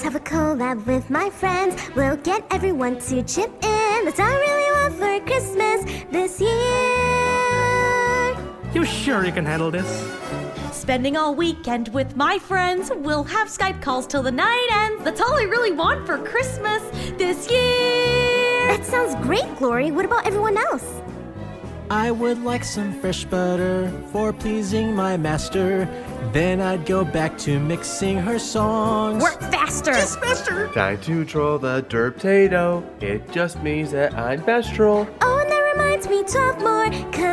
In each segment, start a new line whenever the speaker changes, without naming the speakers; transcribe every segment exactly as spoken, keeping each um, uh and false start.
have a collab with my friends. We'll get everyone to chip in. That's all I really want for Christmas this year.
You sure you can handle this?
Spending all weekend with my friends. We'll have Skype calls till the night ends. That's all I really want for Christmas this year.
That sounds great, Glory. What about everyone else?
I would like some fresh butter for pleasing my master. Then I'd go back to mixing her songs.
Work faster!
Just faster!
Time to troll the dirt potato. It just means that I'm best troll.
Oh, and that reminds me, twelve more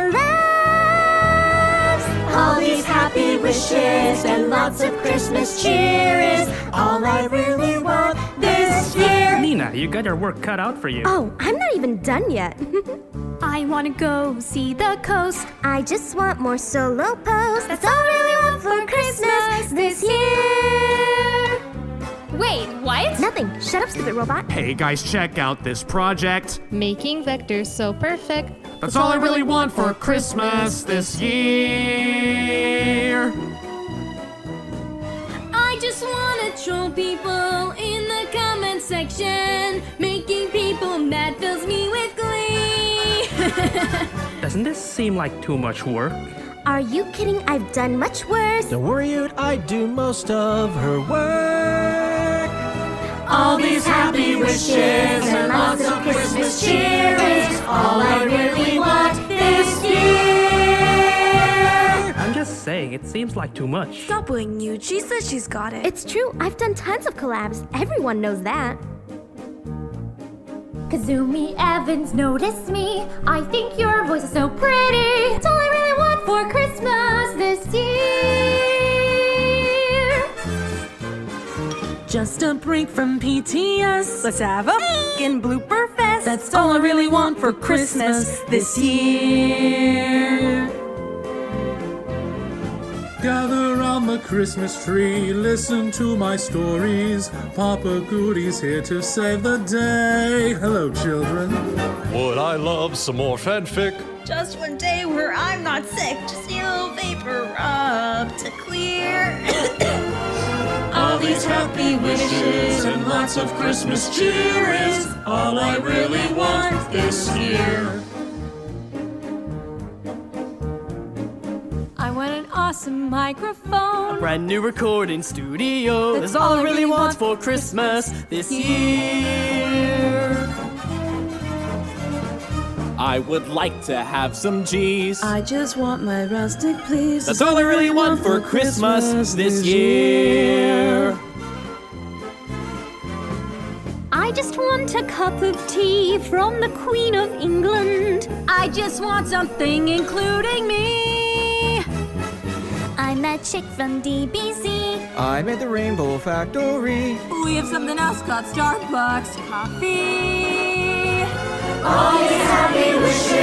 collabs. All these happy wishes and lots of Christmas cheer is all I really want this year.
Nina, you got your work cut out for you.
Oh, I'm not even done yet.
I want to go see the coast.
I just want more solo posts. That's all I really want for Christmas this year.
Wait, what?
Nothing. Shut up, stupid robot.
Hey guys, check out this project.
Making vectors so perfect.
That's all I really want for Christmas this year.
I just want to troll people in the comment section. Making people mad fills me with glee.
Doesn't this seem like too much work?
Are you kidding? I've done much worse.
Don't worry, I do most of her work.
All these happy wishes and lots of Christmas cheer is all I really want this year.
I'm just saying, it seems like too much.
Stop bullying you. She says she's got it.
It's true. I've done tons of collabs. Everyone knows that.
Kazumi Evans, notice me. I think your voice is so pretty. It's all I really want for Christmas this year.
Just a break from P T S. Let's have a f***ing blooper fest. That's all I really want for Christmas this year.
Gather round the Christmas tree, listen to my stories. Papa Goody's here to save the day. Hello, children.
Would I love some more fanfic?
Just one day where I'm not sick. Just yellow vapor up to clear.
All these happy wishes and lots of Christmas cheer is all I really want this year.
I want an awesome microphone.
Brand new recording studio. That's all I really want for Christmas this year. I would like to have some G's.
I just want my rustic, please.
That's all I really want for Christmas this year.
I just want a cup of tea from the Queen of England.
I just want something including me.
I'm that chick from D B C.
I'm at the Rainbow Factory.
We have something else called Starbucks coffee.
All these happy wishes